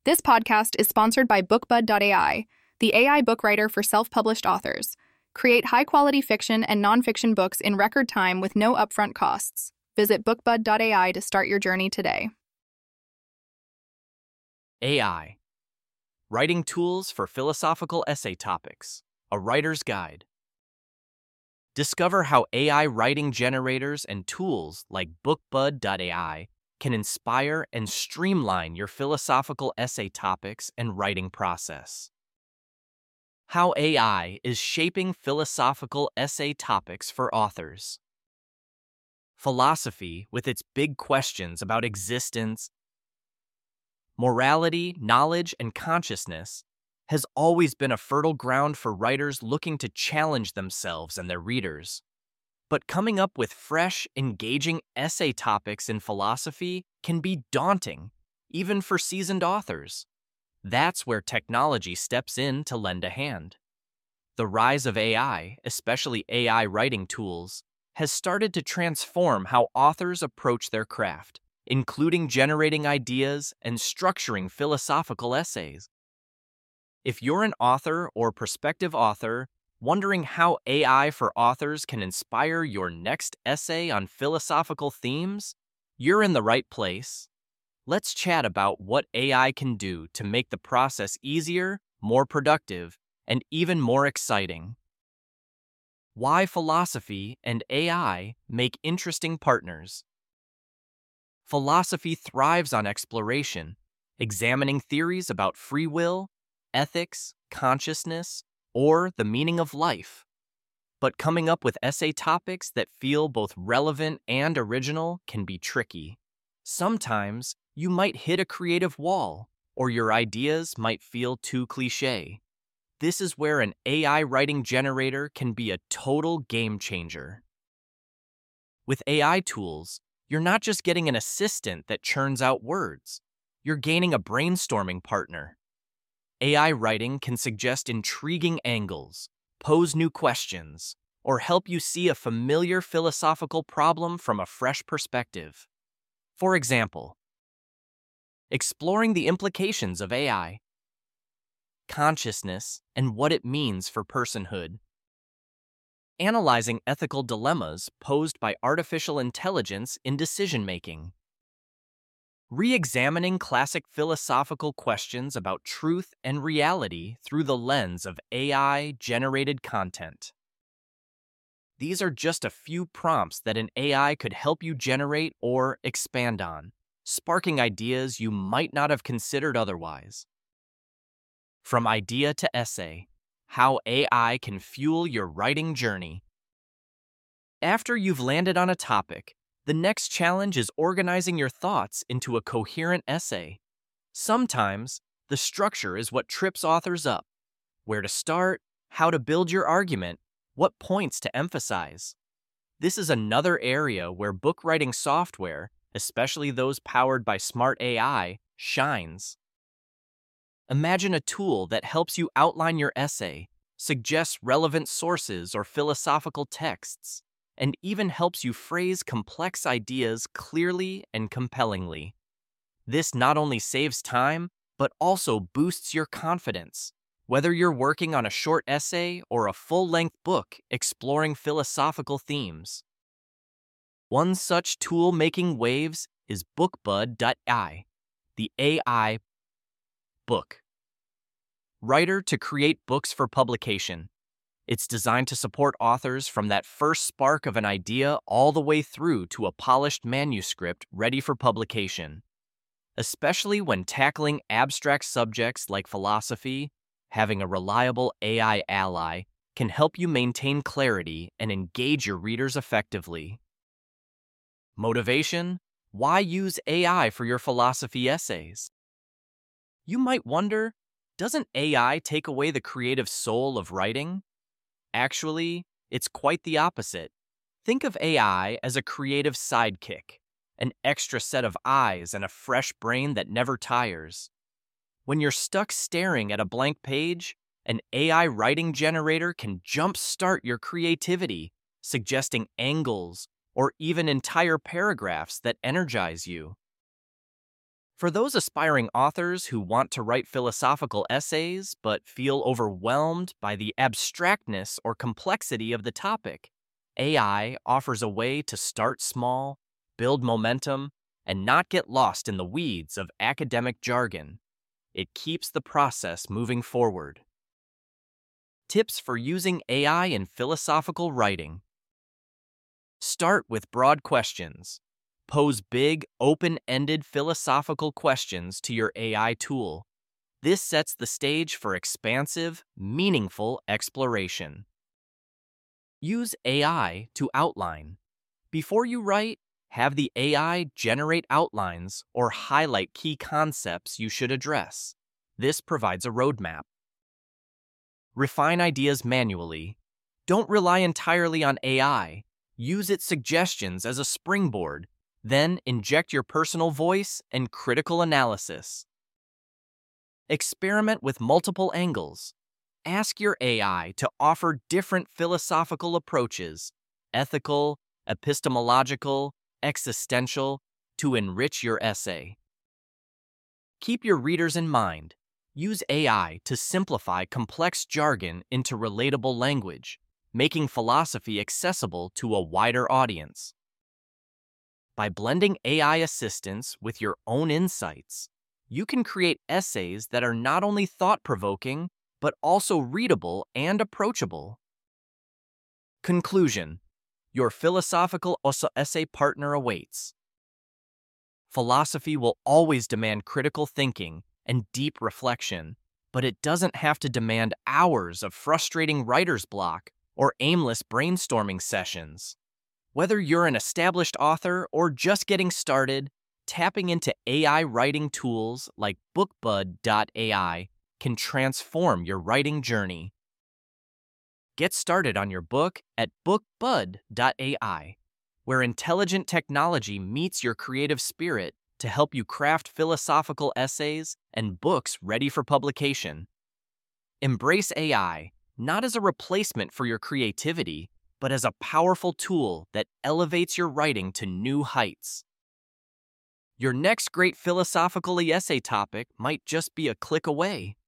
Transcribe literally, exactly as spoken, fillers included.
This podcast is sponsored by BookBud dot A I, the A I book writer for self-published authors. Create high-quality fiction and nonfiction books in record time with no upfront costs. Visit BookBud dot A I to start your journey today. A I. Writing Tools for Philosophical Essay Topics. A Writer's Guide. Discover how A I writing generators and tools like BookBud dot A I can inspire and streamline your philosophical essay topics and writing process. How A I is shaping philosophical essay topics for authors. Philosophy, with its big questions about existence, morality, knowledge, and consciousness, has always been a fertile ground for writers looking to challenge themselves and their readers. But coming up with fresh, engaging essay topics in philosophy can be daunting, even for seasoned authors. That's where technology steps in to lend a hand. The rise of A I, especially A I writing tools, has started to transform how authors approach their craft, including generating ideas and structuring philosophical essays. If you're an author or prospective author wondering how A I for authors can inspire your next essay on philosophical themes, you're in the right place. Let's chat about what A I can do to make the process easier, more productive, and even more exciting. Why philosophy and A I make interesting partners. Philosophy thrives on exploration, examining theories about free will, ethics, consciousness, or the meaning of life. But coming up with essay topics that feel both relevant and original can be tricky. Sometimes you might hit a creative wall, or your ideas might feel too cliché. This is where an A I writing generator can be a total game changer. With A I tools, you're not just getting an assistant that churns out words. You're gaining a brainstorming partner. A I writing can suggest intriguing angles, pose new questions, or help you see a familiar philosophical problem from a fresh perspective. For example, exploring the implications of A I, consciousness, and what it means for personhood. Analyzing ethical dilemmas posed by artificial intelligence in decision-making. Re-examining classic philosophical questions about truth and reality through the lens of A I-generated content. These are just a few prompts that an A I could help you generate or expand on, sparking ideas you might not have considered otherwise. From idea to essay, how A I can fuel your writing journey. After you've landed on a topic, the next challenge is organizing your thoughts into a coherent essay. Sometimes, the structure is what trips authors up. Where to start, how to build your argument, what points to emphasize. This is another area where book writing software, especially those powered by smart A I, shines. Imagine a tool that helps you outline your essay, suggests relevant sources or philosophical texts, and even helps you phrase complex ideas clearly and compellingly. This not only saves time, but also boosts your confidence, whether you're working on a short essay or a full-length book exploring philosophical themes. One such tool making waves is BookBud dot A I, the A I book writer to create books for publication. It's designed to support authors from that first spark of an idea all the way through to a polished manuscript ready for publication. Especially when tackling abstract subjects like philosophy, having a reliable A I ally can help you maintain clarity and engage your readers effectively. Motivation? Why use A I for your philosophy essays? You might wonder, doesn't A I take away the creative soul of writing? Actually, it's quite the opposite. Think of A I as a creative sidekick, an extra set of eyes and a fresh brain that never tires. When you're stuck staring at a blank page, an A I writing generator can jumpstart your creativity, suggesting angles or even entire paragraphs that energize you. For those aspiring authors who want to write philosophical essays but feel overwhelmed by the abstractness or complexity of the topic, A I offers a way to start small, build momentum, and not get lost in the weeds of academic jargon. It keeps the process moving forward. Tips for using A I in philosophical writing. Start with broad questions. Pose big, open-ended philosophical questions to your A I tool. This sets the stage for expansive, meaningful exploration. Use A I to outline. Before you write, have the A I generate outlines or highlight key concepts you should address. This provides a roadmap. Refine ideas manually. Don't rely entirely on A I. Use its suggestions as a springboard. Then inject your personal voice and critical analysis. Experiment with multiple angles. Ask your A I to offer different philosophical approaches, ethical, epistemological, existential, to enrich your essay. Keep your readers in mind. Use A I to simplify complex jargon into relatable language, making philosophy accessible to a wider audience. By blending A I assistance with your own insights, you can create essays that are not only thought-provoking, but also readable and approachable. Conclusion: your philosophical essay partner awaits. Philosophy will always demand critical thinking and deep reflection, but it doesn't have to demand hours of frustrating writer's block or aimless brainstorming sessions. Whether you're an established author or just getting started, tapping into A I writing tools like bookbud dot A I can transform your writing journey. Get started on your book at bookbud dot A I, where intelligent technology meets your creative spirit to help you craft philosophical essays and books ready for publication. Embrace A I, not as a replacement for your creativity, but as a powerful tool that elevates your writing to new heights. Your next great philosophical essay topic might just be a click away.